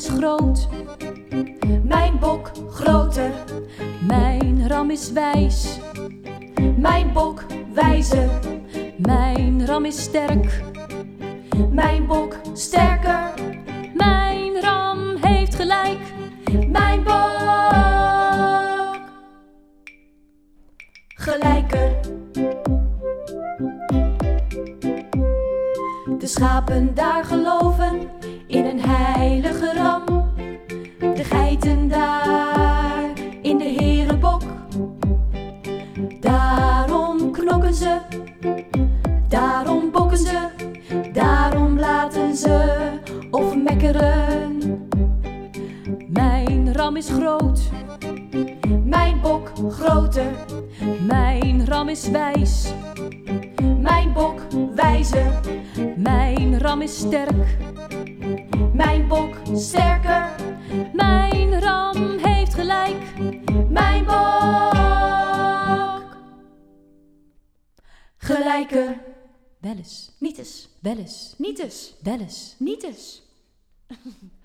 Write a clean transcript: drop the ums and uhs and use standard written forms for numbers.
is groot. Mijn bok groter. Mijn ram is wijs. Mijn bok wijzer. Mijn ram is sterk. Mijn bok sterker. Mijn ram heeft gelijk. Mijn bok gelijker. De schapen daar geloven in een heilige ram. De geiten daar in de herenbok. Daarom knokken ze, daarom bokken ze, daarom laten ze of mekkeren. Mijn ram is groot. Mijn bok groter. Mijn ram is wijs. Mijn bok wijzer. Mijn ram is sterk. Mijn bok sterker. Mijn ram heeft gelijk. Mijn bok gelijker. Wel eens, Niet eens. wel eens, Niet eens. wel eens. Niet eens.